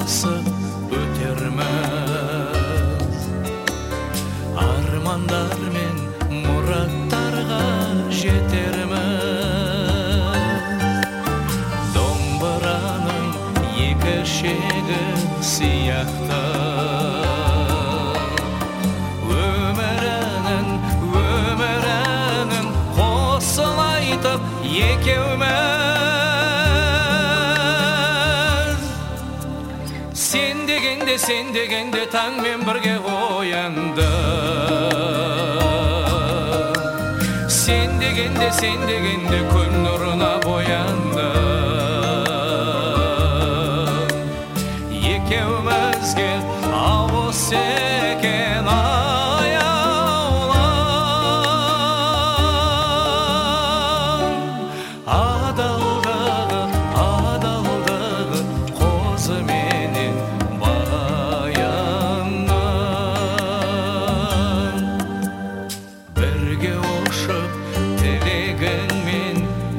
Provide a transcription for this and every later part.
басып өтерміз. Армандар мен мұраттарға жетерміз. Домбыраның екі шегі сияқты өмірінің қосылайтып екеуміз. Сен дегенде таңмен бірге оянды. Сен дегенде күн нұрына боянды. Екеумізге ауыз екен аяулан. Адалдағы қозы менен баяннан. Бірге ұшып тілегіңмен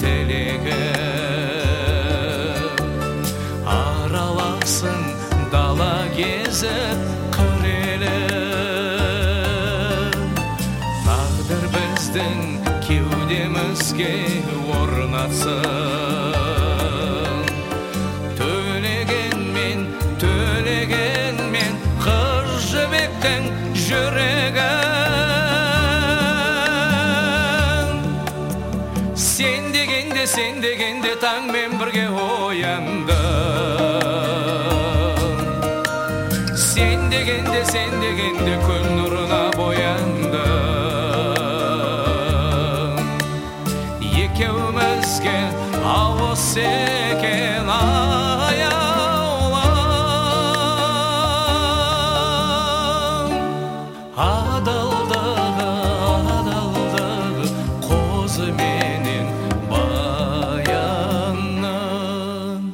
тілегім, араласын дала кезіп қырелім. Тағдыр біздің кеудемізге орнатсын. Төлегенмен қыз жібектің жүрегін. Сен дегенде таңмен бірге оянды. Сен дегенде күн нұрына боянды. Екеумізге ауыз екен аяулан. Адалдағы қозы менен баяннан.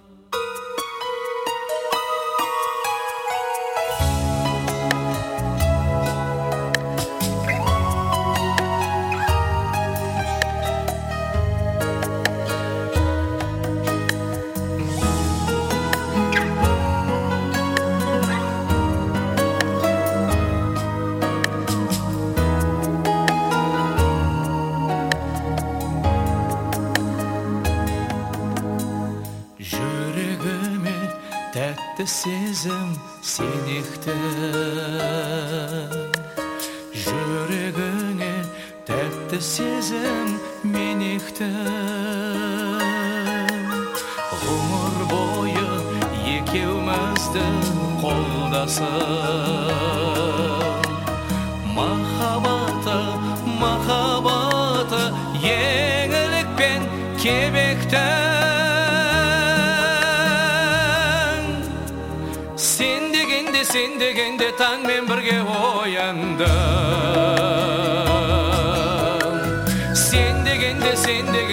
Жүрегіме тәтті сезім сен ектің. Жүрегіңе тәтті сезім мен ектім. Ғұмыр бойы екеумізді қолдасып, махаббаты еңілікпен кебектің. Сен дегенде таңмен бірге оянды. Сен дегенде